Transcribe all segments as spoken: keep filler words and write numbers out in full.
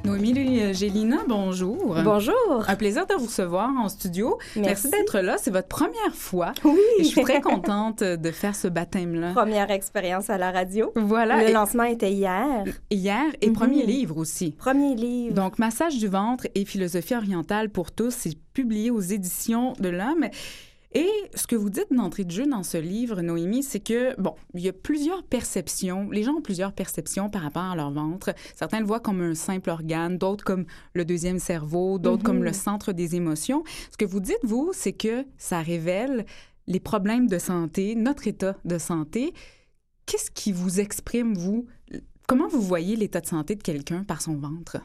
Noémie Gélina, bonjour. Bonjour. Un plaisir de vous recevoir en studio. Merci, Merci d'être là. C'est votre première fois. Oui. Et je suis très contente de faire ce baptême-là. Première expérience à la radio. Voilà. Le et... lancement était hier. Hier et mm-hmm. premier livre aussi. Premier livre. Donc, Massage du ventre et philosophie orientale pour tous, c'est publié aux éditions de l'Homme. Et ce que vous dites d'entrée de jeu dans ce livre, Noémie, c'est que, bon, il y a plusieurs perceptions. Les gens ont plusieurs perceptions par rapport à leur ventre. Certains le voient comme un simple organe, d'autres comme le deuxième cerveau, d'autres mm-hmm. comme le centre des émotions. Ce que vous dites, vous, c'est que ça révèle les problèmes de santé, notre état de santé. Qu'est-ce qui vous exprime, vous? Comment vous voyez l'état de santé de quelqu'un par son ventre?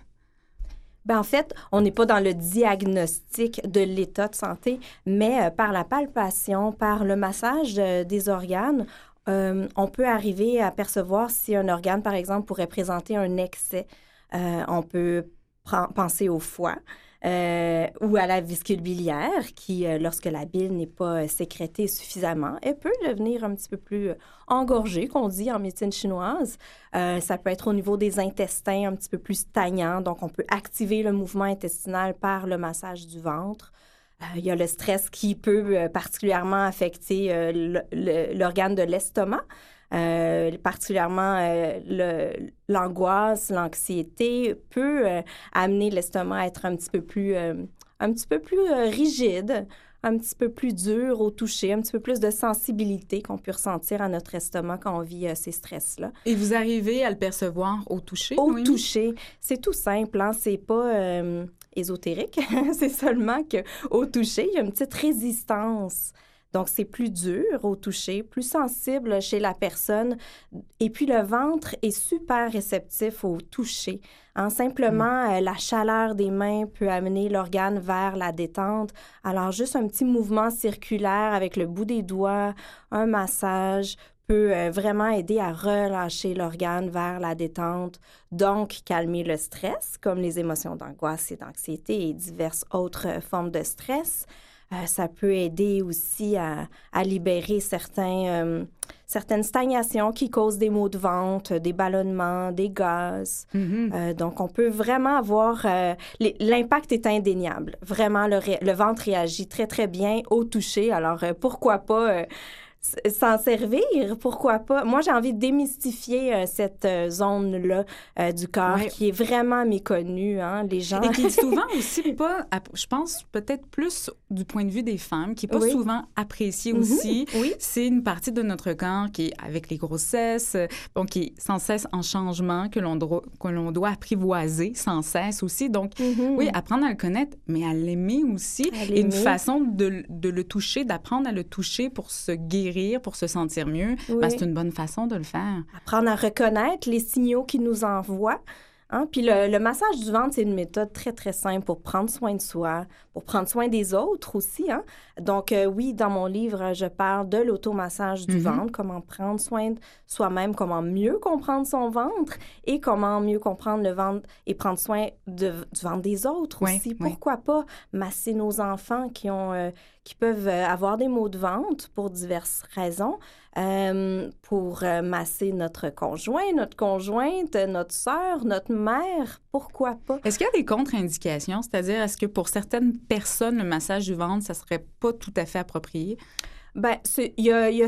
Ben en fait, on n'est pas dans le diagnostic de l'état de santé, mais euh, par la palpation, par le massage euh, des organes, euh, on peut arriver à percevoir si un organe, par exemple, pourrait présenter un excès. Euh, on peut pr- penser au foie euh, ou à la vésicule biliaire qui, euh, lorsque la bile n'est pas euh, sécrétée suffisamment, elle peut devenir un petit peu plus euh, engorgée, qu'on dit en médecine chinoise. Euh, ça peut être au niveau des intestins un petit peu plus stagnant, donc on peut activer le mouvement intestinal par le massage du ventre. Euh, il y a le stress qui peut euh, particulièrement affecter euh, le, le, l'organe de l'estomac. Euh, particulièrement euh, le, l'angoisse, l'anxiété peut euh, amener l'estomac à être un petit peu plus, euh, un petit peu plus euh, rigide, un petit peu plus dur au toucher, un petit peu plus de sensibilité qu'on peut ressentir à notre estomac quand on vit euh, ces stress-là. Et vous arrivez à le percevoir au toucher? Au oui? toucher. C'est tout simple, hein? C'est pas euh, ésotérique. C'est seulement qu'au toucher, il y a une petite résistance. Donc, c'est plus dur au toucher, plus sensible chez la personne. Et puis, le ventre est super réceptif au toucher. Hein? Simplement, mmh. euh, la chaleur des mains peut amener l'organe vers la détente. Alors, juste un petit mouvement circulaire avec le bout des doigts, un massage peut euh, vraiment aider à relâcher l'organe vers la détente. Donc, calmer le stress, comme les émotions d'angoisse et d'anxiété et diverses autres euh, formes de stress. Euh, ça peut aider aussi à, à libérer certains, euh, certaines stagnations qui causent des maux de ventre, des ballonnements, des gaz. Mm-hmm. Euh, donc, on peut vraiment avoir... Euh, les, l'impact est indéniable. Vraiment, le, ré, le ventre réagit très, très bien au toucher. Alors, euh, pourquoi pas... Euh, s'en servir, pourquoi pas? Moi, j'ai envie de démystifier euh, cette euh, zone-là euh, du corps ouais. qui est vraiment méconnue, hein, les gens. Et qui est souvent aussi pas, je pense, peut-être plus du point de vue des femmes, qui est pas oui. souvent appréciée mm-hmm. aussi. Oui. C'est une partie de notre corps qui est avec les grossesses, bon, qui est sans cesse en changement, que l'on, doit, que l'on doit apprivoiser sans cesse aussi. Donc, mm-hmm. oui, apprendre à le connaître, mais à l'aimer aussi. À l'aimer. Et une façon de, de le toucher, d'apprendre à le toucher pour se guérir, pour se sentir mieux, oui. ben, c'est une bonne façon de le faire. Apprendre à reconnaître les signaux qu'il nous envoie. Hein? Puis le, le massage du ventre, c'est une méthode très, très simple pour prendre soin de soi, pour prendre soin des autres aussi. Hein? Donc, euh, oui, dans mon livre, je parle de l'automassage du mm-hmm. ventre, comment prendre soin de soi-même, comment mieux comprendre son ventre et comment mieux comprendre le ventre et prendre soin de, du ventre des autres oui, aussi. Oui. Pourquoi pas masser nos enfants qui, ont, euh, qui peuvent avoir des maux de ventre pour diverses raisons, euh, pour euh, masser notre conjoint, notre conjointe, notre sœur, notre mère, pourquoi pas? Est-ce qu'il y a des contre-indications? C'est-à-dire, est-ce que pour certaines personnes, le massage du ventre, ça serait pas tout à fait approprié? Bien, il y a... Y a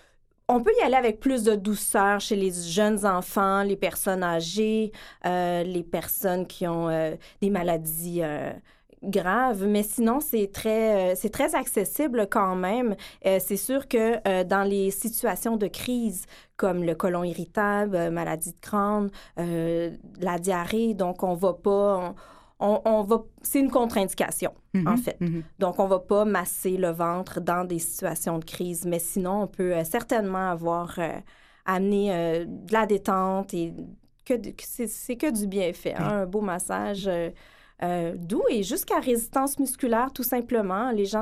on peut y aller avec plus de douceur chez les jeunes enfants, les personnes âgées, euh, les personnes qui ont euh, des maladies euh, graves, mais sinon, c'est très, euh, c'est très accessible quand même. Euh, c'est sûr que euh, dans les situations de crise, comme le côlon irritable, euh, maladie de Crohn, euh, la diarrhée, donc on va pas... On, On, on va, c'est une contre-indication, mm-hmm, en fait. Mm-hmm. Donc, on ne va pas masser le ventre dans des situations de crise, mais sinon, on peut euh, certainement avoir euh, amené euh, de la détente et que, que c'est, c'est que du bienfait. Hein? Un beau massage euh, euh, doux et jusqu'à résistance musculaire, tout simplement. Les gens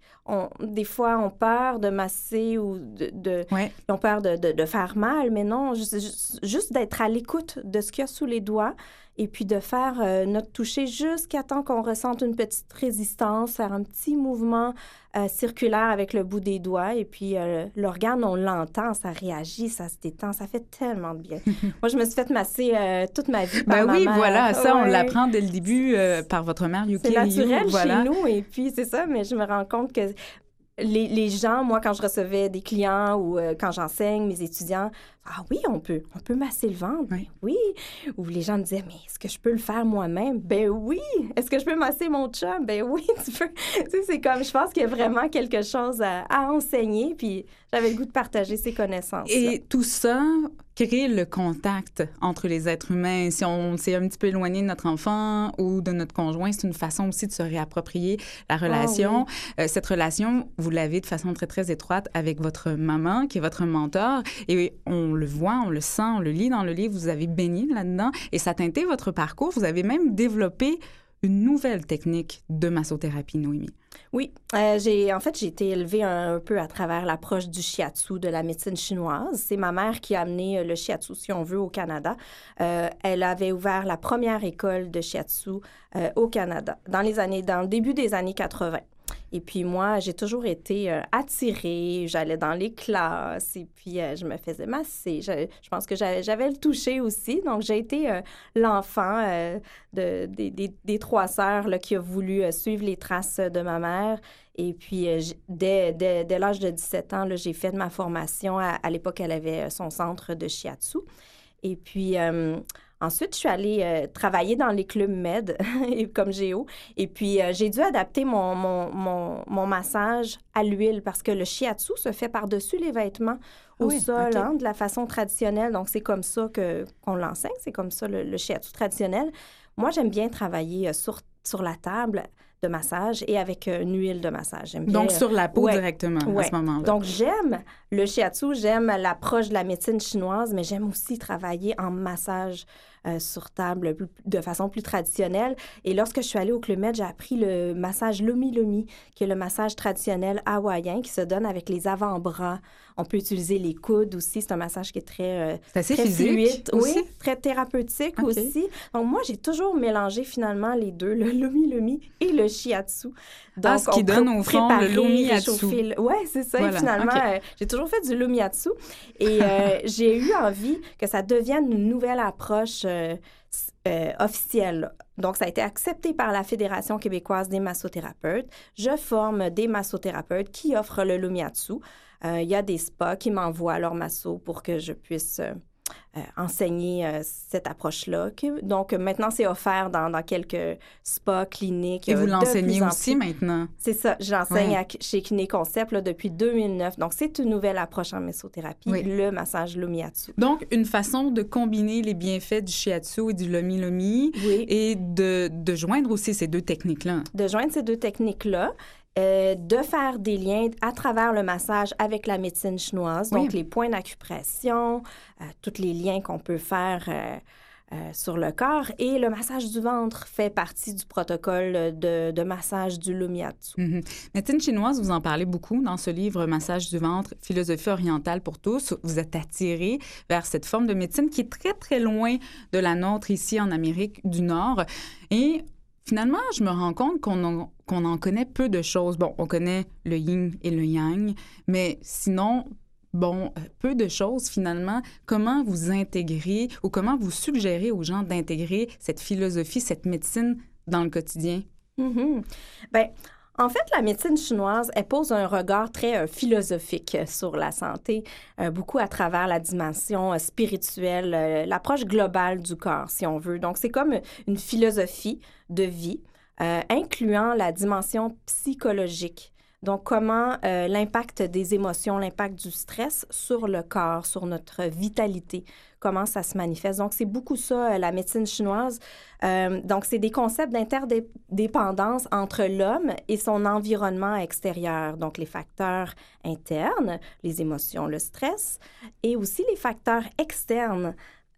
on, des fois, on peur de masser ou de... de ouais. Ils ont peur de, de, de faire mal, mais non, juste, juste, juste d'être à l'écoute de ce qu'il y a sous les doigts et puis de faire euh, notre toucher jusqu'à temps qu'on ressente une petite résistance, faire un petit mouvement euh, circulaire avec le bout des doigts. Et puis, euh, l'organe, on l'entend, ça réagit, ça se détend, ça fait tellement de bien. Moi, je me suis fait masser euh, toute ma vie par ben ma oui, mère. voilà, ça, ouais. on l'apprend dès le début euh, par votre mère, Yuki C'est naturel Ryu, voilà. chez nous, et puis c'est ça, mais je me rends compte que les, les gens, moi, quand je recevais des clients ou euh, quand j'enseigne, mes étudiants, ah oui, on peut, on peut masser le ventre, oui. oui. Ou les gens me disaient, mais est-ce que je peux le faire moi-même? Ben oui. Est-ce que je peux masser mon chum? Ben oui, tu peux. Tu sais, c'est comme, je pense qu'il y a vraiment quelque chose à, à enseigner, puis j'avais le goût de partager ces connaissances. Et tout ça crée le contact entre les êtres humains. Si on s'est un petit peu éloigné de notre enfant ou de notre conjoint, c'est une façon aussi de se réapproprier la relation. Oh, oui. euh, cette relation, vous l'avez de façon très, très étroite avec votre maman, qui est votre mentor, et on le voit, on le sent, on le lit dans le livre, vous avez baigné là-dedans, et ça a teinté votre parcours. Vous avez même développé une nouvelle technique de massothérapie, Noémie. Oui, euh, j'ai en fait, j'ai été élevée un, un peu à travers l'approche du shiatsu, de la médecine chinoise. C'est ma mère qui a amené le shiatsu, si on veut, au Canada. Euh, elle avait ouvert la première école de shiatsu euh, au Canada, dans les années, dans le début des années quatre-vingt. Et puis moi, j'ai toujours été euh, attirée, j'allais dans les classes et puis euh, je me faisais masser. Je, je pense que j'avais, j'avais le toucher aussi. Donc, j'ai été euh, l'enfant euh, de, des, des, des trois sœurs là, qui a voulu euh, suivre les traces de ma mère. Et puis, euh, dès, dès, dès l'âge de dix-sept ans, là, j'ai fait ma formation. À, à l'époque, elle avait son centre de shiatsu. Et puis... Euh, Ensuite, je suis allée euh, travailler dans les clubs med comme géo. Et puis, euh, j'ai dû adapter mon, mon, mon, mon massage à l'huile parce que le shiatsu se fait par-dessus les vêtements au oui, sol, okay. hein, de la façon traditionnelle. Donc, c'est comme ça que, qu'on l'enseigne. C'est comme ça le, le shiatsu traditionnel. Moi, j'aime bien travailler euh, sur, sur la table de massage et avec euh, une huile de massage. J'aime bien, Donc, sur la peau ouais, directement ouais. à ce moment-là. Donc, j'aime le shiatsu, j'aime l'approche de la médecine chinoise, mais j'aime aussi travailler en massage euh, sur table de façon plus traditionnelle. Et lorsque je suis allée au Club Med, j'ai appris le massage Lomi Lomi, qui est le massage traditionnel hawaïen qui se donne avec les avant-bras. On peut utiliser les coudes aussi. C'est un massage qui est très, euh, c'est assez très physique fluide. aussi? Oui, très thérapeutique okay. aussi. Donc, moi, j'ai toujours mélangé finalement les deux, le Lomi Lomi et le shiatsu. Donc, ah, ce qui donne au fond le Lomiatsu. Oui, c'est ça. Voilà. Et finalement, okay. euh, j'ai toujours fait du Lomiatsu. Et euh, j'ai eu envie que ça devienne une nouvelle approche euh, euh, officielle. Donc, ça a été accepté par la Fédération québécoise des massothérapeutes. Je forme des massothérapeutes qui offrent le Lomiatsu. Euh, il y a des spas qui m'envoient leur masso pour que je puisse... Euh, Euh, enseigner euh, cette approche-là. Donc, maintenant, c'est offert dans, dans quelques spas, cliniques. Et vous euh, l'enseignez aussi plus. Maintenant? C'est ça. J'enseigne ouais. à, chez Kiné Concept là, depuis deux mille neuf. Donc, c'est une nouvelle approche en massothérapie, oui. le massage Lomiatsu. Donc, une façon de combiner les bienfaits du shiatsu et du Lomi Lomi oui. et de, de joindre aussi ces deux techniques-là. De joindre ces deux techniques-là. Euh, de faire des liens à travers le massage avec la médecine chinoise, donc oui. les points d'acupression, euh, tous les liens qu'on peut faire euh, euh, sur le corps. Et le massage du ventre fait partie du protocole de, de massage du Lomiatsu. Mm-hmm. Médecine chinoise, vous en parlez beaucoup dans ce livre « Massage du ventre, philosophie orientale pour tous ». Vous êtes attiré vers cette forme de médecine qui est très, très loin de la nôtre ici en Amérique du Nord. Et finalement, je me rends compte qu'on en, qu'on en connaît peu de choses. Bon, on connaît le yin et le yang, mais sinon, bon, peu de choses finalement. Comment vous intégrez ou comment vous suggérez aux gens d'intégrer cette philosophie, cette médecine dans le quotidien? Mm-hmm. Bien, en fait, la médecine chinoise, elle pose un regard très euh, philosophique sur la santé, euh, beaucoup à travers la dimension euh, spirituelle, euh, l'approche globale du corps, si on veut. Donc, c'est comme une philosophie de vie, euh, incluant la dimension psychologique. Donc, comment euh, l'impact des émotions, l'impact du stress sur le corps, sur notre vitalité, comment ça se manifeste. Donc, c'est beaucoup ça, la médecine chinoise. Euh, donc, c'est des concepts d'interdépendance entre l'homme et son environnement extérieur. Donc, les facteurs internes, les émotions, le stress, et aussi les facteurs externes,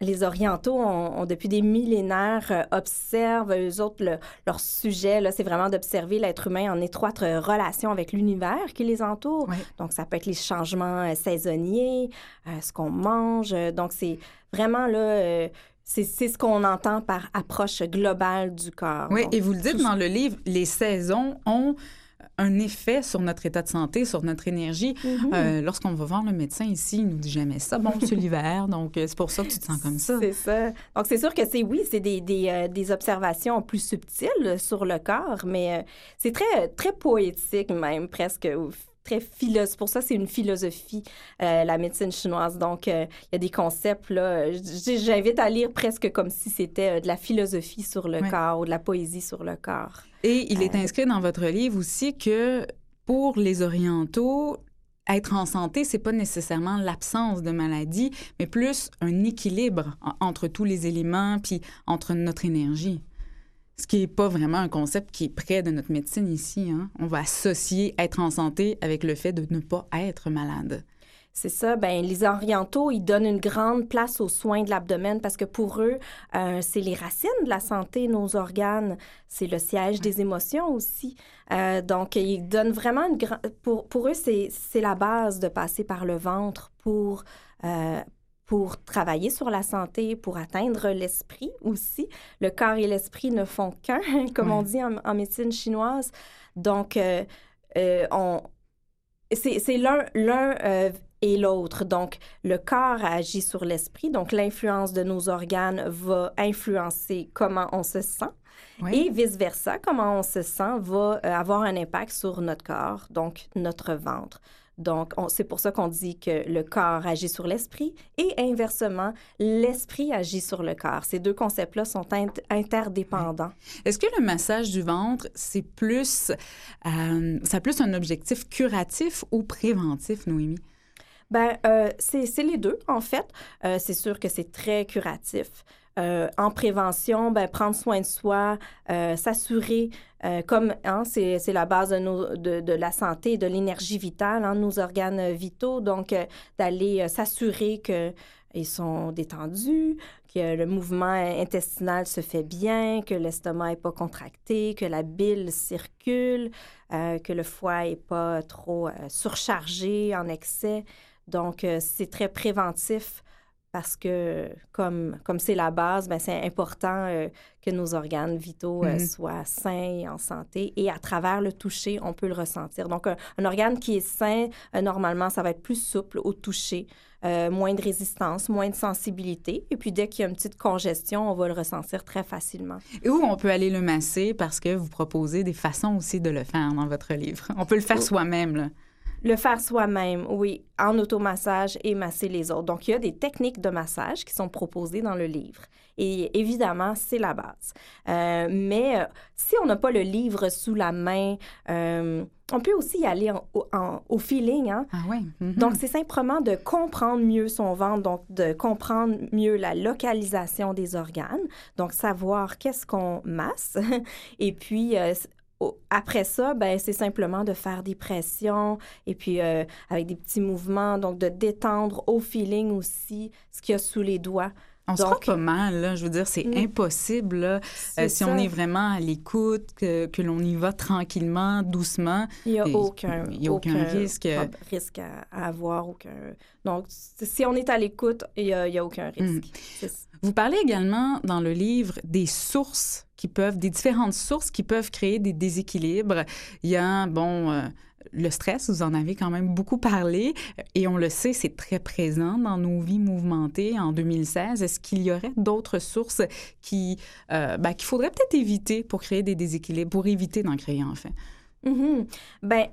les Orientaux ont, ont depuis des millénaires euh, observent, eux autres, le, leur sujet, là, c'est vraiment d'observer l'être humain en étroite relation avec l'univers qui les entoure. Ouais. Donc, ça peut être les changements euh, saisonniers, euh, ce qu'on mange. Donc, c'est vraiment là... Euh, C'est, c'est ce qu'on entend par approche globale du corps. Oui, Donc, et vous le dites tout... dans le livre, les saisons ont un effet sur notre état de santé, sur notre énergie. Mm-hmm. Euh, lorsqu'on va voir le médecin ici, il nous dit jamais ça. Bon, c'est l'hiver, donc c'est pour ça que tu te sens comme ça. C'est ça. Donc, c'est sûr que c'est, oui, c'est des, des, euh, des observations plus subtiles sur le corps, mais euh, c'est très, très poétique même, presque, très philosophe. Pour ça, c'est une philosophie, euh, la médecine chinoise. Donc, il euh, y a des concepts, là, j'invite à lire presque comme si c'était euh, de la philosophie sur le ouais. corps ou de la poésie sur le corps. Et il est euh... inscrit dans votre livre aussi que pour les Orientaux, être en santé, c'est pas nécessairement l'absence de maladie, mais plus un équilibre entre tous les éléments puis entre notre énergie. Ce qui n'est pas vraiment un concept qui est près de notre médecine ici. Hein? On va associer être en santé avec le fait de ne pas être malade. C'est ça. Bien, les Orientaux, ils donnent une grande place aux soins de l'abdomen parce que pour eux, euh, c'est les racines de la santé, nos organes. C'est le siège des émotions aussi. Euh, donc, ils donnent vraiment une grande... Pour, pour eux, c'est, c'est la base de passer par le ventre pour... Euh, pour travailler sur la santé, pour atteindre l'esprit aussi. Le corps et l'esprit ne font qu'un, comme oui. on dit en, en médecine chinoise. Donc, euh, euh, on, c'est, c'est l'un, l'un euh, et l'autre. Donc, le corps agit sur l'esprit. Donc, l'influence de nos organes va influencer comment on se sent. Oui. Et vice-versa, comment on se sent va euh, avoir un impact sur notre corps, donc notre ventre. Donc, on, c'est pour ça qu'on dit que le corps agit sur l'esprit et inversement, l'esprit agit sur le corps. Ces deux concepts-là sont int- interdépendants. Est-ce que le massage du ventre, c'est plus, euh, ça a plus un objectif curatif ou préventif, Noémie? Bien, euh, c'est, c'est les deux, en fait. Euh, c'est sûr que c'est très curatif. Euh, en prévention, ben, prendre soin de soi, euh, s'assurer, euh, comme hein, c'est, c'est la base de, nos, de, de la santé et de l'énergie vitale, hein, nos organes vitaux, donc euh, d'aller euh, s'assurer qu'ils sont détendus, que le mouvement intestinal se fait bien, que l'estomac n'est pas contracté, que la bile circule, euh, que le foie n'est pas trop euh, surchargé en excès. Donc, euh, c'est très préventif. Parce que, comme, comme c'est la base, bien, c'est important euh, que nos organes vitaux euh, mm-hmm. soient sains et en santé. Et à travers le toucher, on peut le ressentir. Donc, un, un organe qui est sain, euh, normalement, ça va être plus souple au toucher, euh, moins de résistance, moins de sensibilité. Et puis, dès qu'il y a une petite congestion, on va le ressentir très facilement. Et où on peut aller le masser parce que vous proposez des façons aussi de le faire dans votre livre. On peut le faire oh. soi-même, là. Le faire soi-même, oui, en automassage et masser les autres. Donc, il y a des techniques de massage qui sont proposées dans le livre. Et évidemment, c'est la base. Euh, mais euh, si on n'a pas le livre sous la main, euh, on peut aussi y aller en, en, au feeling. Hein? Ah oui. Mm-hmm. Donc, c'est simplement de comprendre mieux son ventre, donc de comprendre mieux la localisation des organes. Donc, savoir qu'est-ce qu'on masse. Et puis... Euh, Après ça, ben, c'est simplement de faire des pressions et puis euh, avec des petits mouvements, donc de détendre au feeling aussi ce qu'il y a sous les doigts. On se donc, sent pas mal, là. Je veux dire, c'est mmh. impossible, là, euh, si on est vraiment à l'écoute, que, que l'on y va tranquillement, doucement. Il n'y a aucun, il y a aucun, aucun risque. risque à, à avoir. Aucun... Donc, si on est à l'écoute, il n'y a, a aucun risque. Mmh. Vous parlez également dans le livre des sources qui peuvent, des différentes sources qui peuvent créer des déséquilibres. Il y a, bon, euh, le stress, vous en avez quand même beaucoup parlé, et on le sait, c'est très présent dans nos vies mouvementées en deux mille seize. Est-ce qu'il y aurait d'autres sources qui, euh, ben, qu'il faudrait peut-être éviter pour créer des déséquilibres, pour éviter d'en créer, en fait? Mm-hmm. Bien,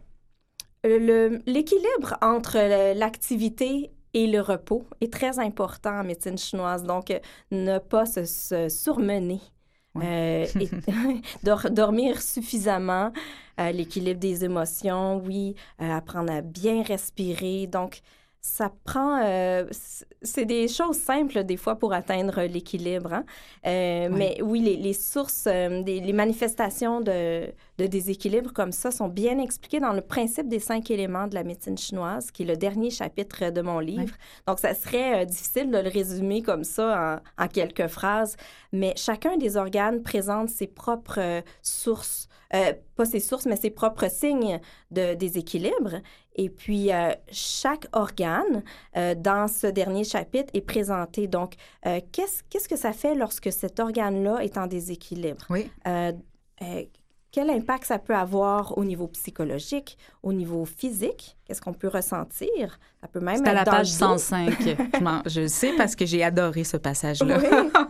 le, l'équilibre entre l'activité et le repos est très important en médecine chinoise. Donc, ne pas se, se surmener. Ouais. Euh, et, dor- dormir suffisamment, euh, l'équilibre des émotions, oui, euh, apprendre à bien respirer. Donc, ça prend... Euh, c'est des choses simples, des fois, pour atteindre l'équilibre. Hein? Euh, ouais. Mais oui, les, les sources, euh, des, les manifestations de, de déséquilibre comme ça sont bien expliqués dans le principe des cinq éléments de la médecine chinoise, qui est le dernier chapitre de mon livre. Ouais. Donc, ça serait euh, difficile de le résumer comme ça en, en quelques phrases, mais chacun des organes présente ses propres euh, sources, euh, pas ses sources, mais ses propres signes de déséquilibre. Et puis, euh, chaque organe, euh, dans ce dernier chapitre, est présenté. Donc, euh, qu'est-ce, qu'est-ce que ça fait lorsque cet organe-là est en déséquilibre? Oui. Euh, euh, quel impact ça peut avoir au niveau psychologique, au niveau physique? Qu'est-ce qu'on peut ressentir? Ça peut même C'est être à la dans page le cent cinq. je, m'en, je le sais parce que j'ai adoré ce passage-là.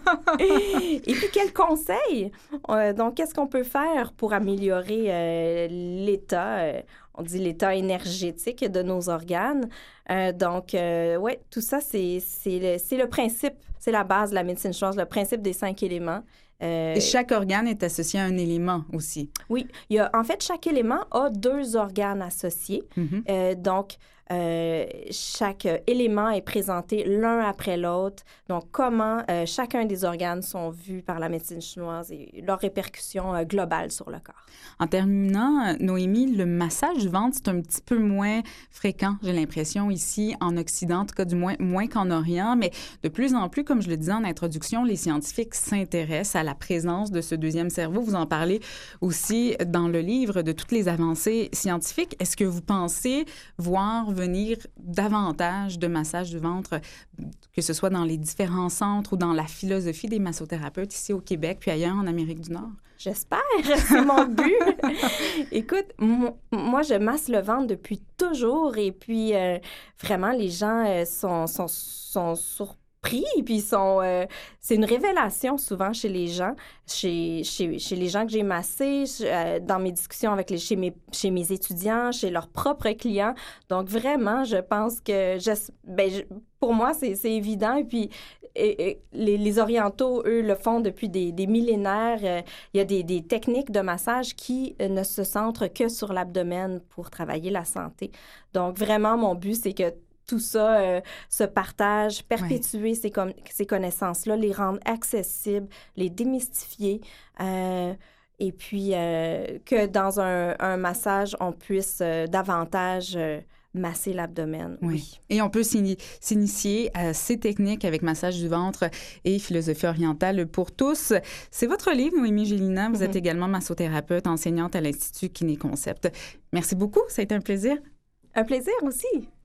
Oui. Et puis, quels conseils? Euh, donc, qu'est-ce qu'on peut faire pour améliorer euh, l'état, euh, on dit l'état énergétique de nos organes? Euh, donc, euh, oui, tout ça, c'est, c'est, le, c'est le principe, c'est la base de la médecine chinoise, le principe des cinq éléments. Euh, Et chaque organe est associé à un élément aussi. Oui. Il y a, en fait, chaque élément a deux organes associés. Mm-hmm. Euh, donc, euh, chaque élément est présenté l'un après l'autre. Donc, comment euh, chacun des organes sont vus par la médecine chinoise et leurs répercussions euh, globales sur le corps. En terminant, Noémie, le massage du ventre, c'est un petit peu moins fréquent, j'ai l'impression, ici en Occident, en tout cas du moins, moins qu'en Orient, mais de plus en plus, comme je le disais en introduction, les scientifiques s'intéressent à la présence de ce deuxième cerveau. Vous en parlez aussi dans le livre de toutes les avancées scientifiques. Est-ce que vous pensez voir venir davantage de massages du ventre, que ce soit dans les différents centres ou dans la philosophie des massothérapeutes ici au Québec puis ailleurs en Amérique du Nord? J'espère, c'est mon but. Écoute, m- moi, je masse le ventre depuis toujours et puis euh, vraiment, les gens euh, sont, sont, sont surpris et puis sont, euh, c'est une révélation souvent chez les gens, chez, chez, chez les gens que j'ai massés, euh, dans mes discussions avec les, chez, mes, chez mes étudiants, chez leurs propres clients. Donc, vraiment, je pense que, je, ben, je, pour moi, c'est, c'est évident. Et puis, et, et, les, les Orientaux, eux, le font depuis des, des millénaires. Euh, il y a des, des techniques de massage qui euh, ne se centrent que sur l'abdomen pour travailler la santé. Donc, vraiment, mon but, c'est que tout ça euh, se partage, perpétuer ouais. ces, com- ces connaissances-là, les rendre accessibles, les démystifier. Euh, et puis, euh, que dans un, un massage, on puisse euh, davantage... Euh, masser l'abdomen, oui. oui. Et on peut s'initier à ces techniques avec massage du ventre et philosophie orientale pour tous. C'est votre livre, Noémie Gélina. Vous mm-hmm. êtes également massothérapeute, enseignante à l'Institut Kiné Concept. Merci beaucoup, ça a été un plaisir. Un plaisir aussi.